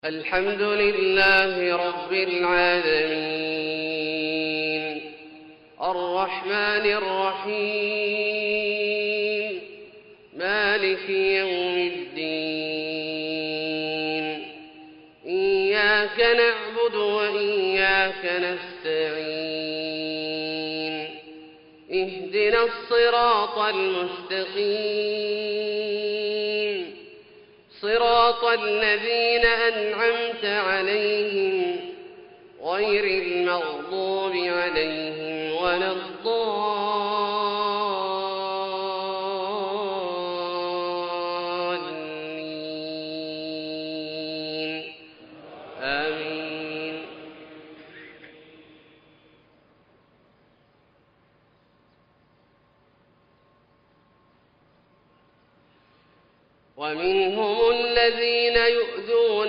الحمد لله رب العالمين الرحمن الرحيم مالك يوم الدين إياك نعبد وإياك نستعين اهدنا الصراط المستقيم صراط الذين أنعمت عليهم غير المغضوب عليهم ولا الضالين آمين. ومنهم الذين يؤذون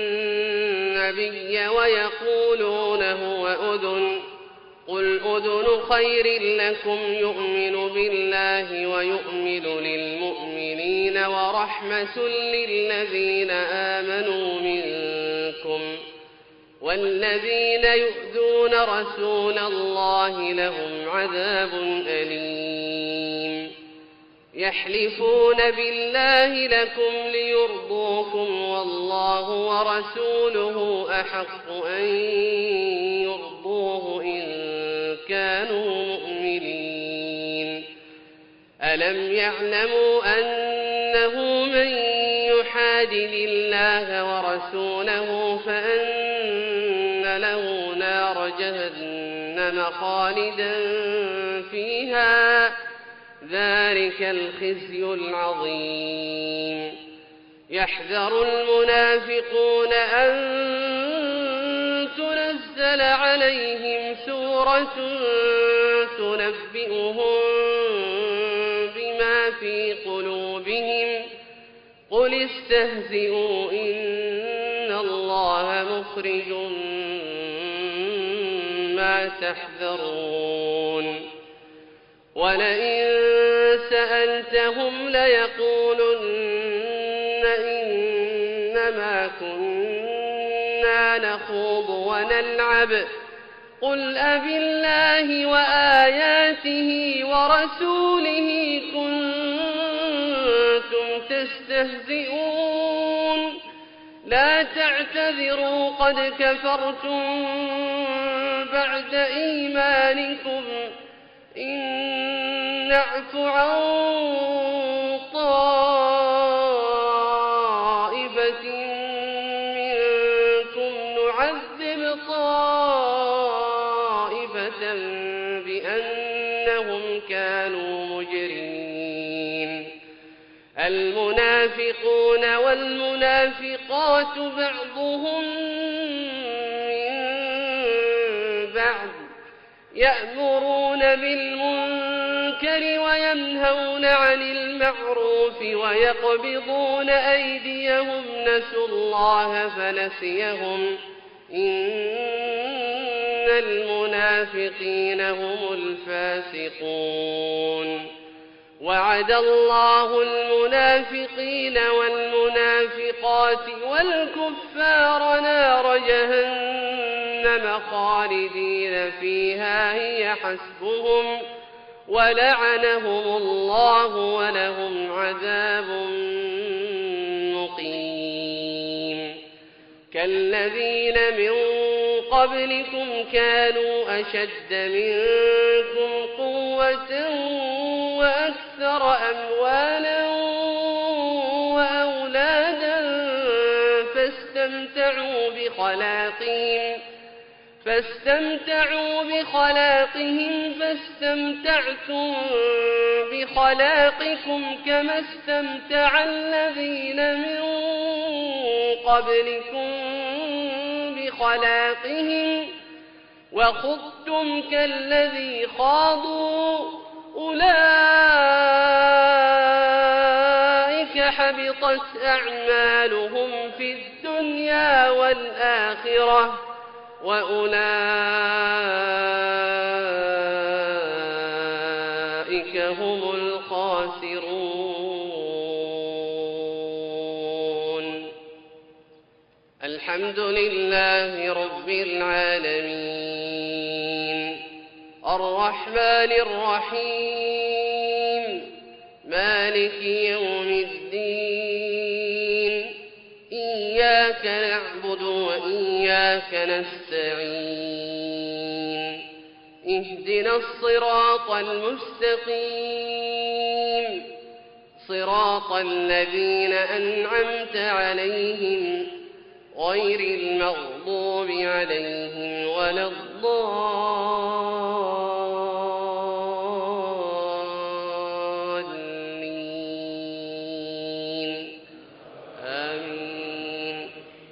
النبي ويقولون هو أذن قل أذن خير لكم يؤمن بالله ويؤمن للمؤمنين ورحمة للذين آمنوا منكم والذين يؤذون رسول الله لهم عذاب أليم. يحلفون بالله لكم ليرضوكم والله ورسوله أحق أن يرضوه إن كانوا مؤمنين. ألم يعلموا أنه من يحادد الله ورسوله فأن له نار جهنم خالدا فيها ذلك الخزي العظيم. يحذر المنافقون أن تنزل عليهم سورة تنبئهم بما في قلوبهم قل استهزئوا إن الله مخرج ما تحذرون. ولئن سألتهم ليقولن إنما كنا نخوض ونلعب قل أبالله وآياته ورسوله كنتم تستهزئون لا تعتذروا قد كفرتم بعد إيمانكم إن نعف عن طائفة منكم نعذب طائفة بأنهم كانوا مجرمين. المنافقون والمنافقات بعضهم من بعض يأمرون بالمنكر وينهون عن المعروف ويقبضون أيديهم نسوا الله فنسيهم إن المنافقين هم الفاسقون. وعد الله المنافقين والمنافقات والكفار نار جهنم خالدين فيها هي حسبهم ولعنهم الله ولهم عذاب مقيم. كالذين من قبلكم كانوا أشد منكم قوة وأكثر أموالا وأولادا فاستمتعوا بخلاقهم فاستمتعتم بخلاقكم كما استمتع الذين من قبلكم بخلاقهم وخضتم كالذي خاضوا أولئك حبطت أعمالهم في الدنيا والآخرة وأولئك هم الخاسرون. الحمد لله رب العالمين الرحمن الرحيم مالك يوم الدين إياك نعبد وإياك نستعين اهدنا الصراط المستقيم صراط الذين أنعمت عليهم غير المغضوب عليهم ولا الضالين آمين.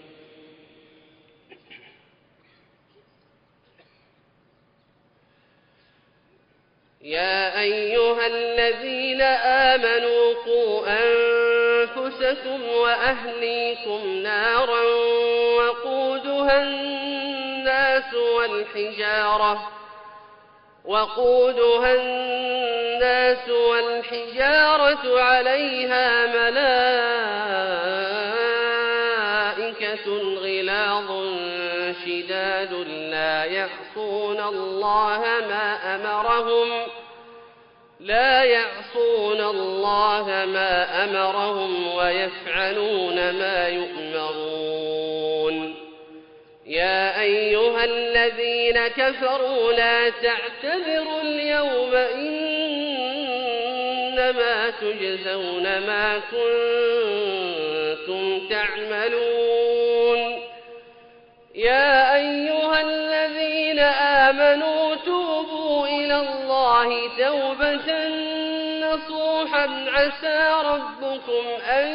يا أيها الذين آمنوا قوا أنفسكم وأهليكم نارا وقودها الناس والحجارة عليها ملائكة غلاظ شداد لا يعصون الله ما أمرهم ويفعلون ما يؤمرون. يا أيها الذين كفروا لا تعتذروا اليوم إنما تجزون ما كنتم تعملون. يا أيها الذين آمنوا توبوا إلى الله توبة نصوحا عسى ربكم أن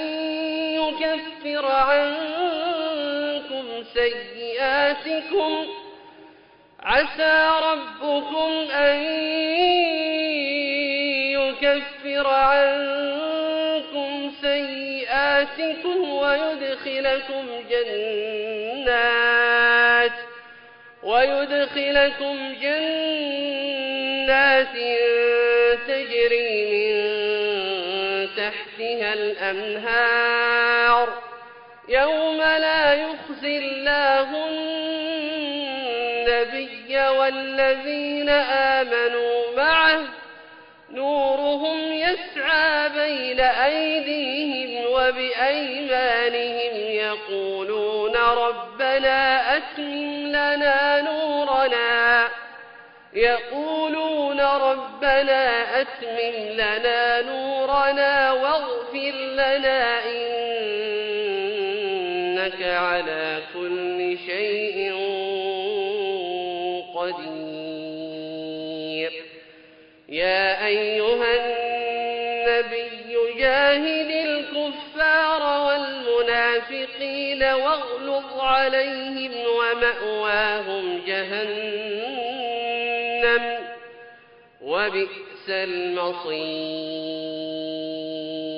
يكفر عنكم سيئاتكم ويدخلكم جنات تجري من تحتها الأنهار يوم لا يخزي الله النبي والذين آمنوا معه نورهم يسعى بين أيديهم وبأيمانهم يقولون ربنا أتمم لنا نورنا واغفر لنا إنك على كل شيء قدير. يا أيها النبي جاهد الكفار والمنافقين واغلظ عليهم ومأواهم جهنم وبئس المصير.